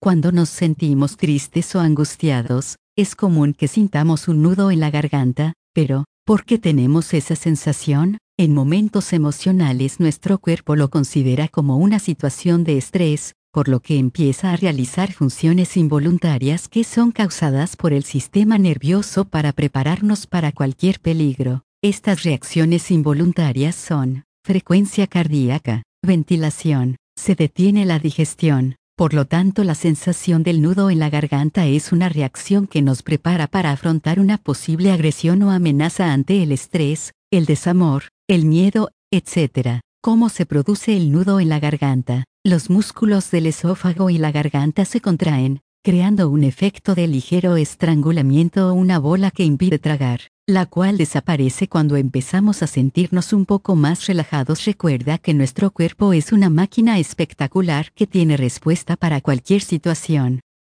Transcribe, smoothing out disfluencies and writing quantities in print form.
Cuando nos sentimos tristes o angustiados, es común que sintamos un nudo en la garganta, pero, ¿por qué tenemos esa sensación? En momentos emocionales nuestro cuerpo lo considera como una situación de estrés, por lo que empieza a realizar funciones involuntarias que son causadas por el sistema nervioso para prepararnos para cualquier peligro. Estas reacciones involuntarias son frecuencia cardíaca, ventilación, se detiene la digestión. Por lo tanto, la sensación del nudo en la garganta es una reacción que nos prepara para afrontar una posible agresión o amenaza ante el estrés, el desamor, el miedo, etc. ¿Cómo se produce el nudo en la garganta? Los músculos del esófago y la garganta se contraen, creando un efecto de ligero estrangulamiento o una bola que impide tragar, la cual desaparece cuando empezamos a sentirnos un poco más relajados. Recuerda que nuestro cuerpo es una máquina espectacular que tiene respuesta para cualquier situación.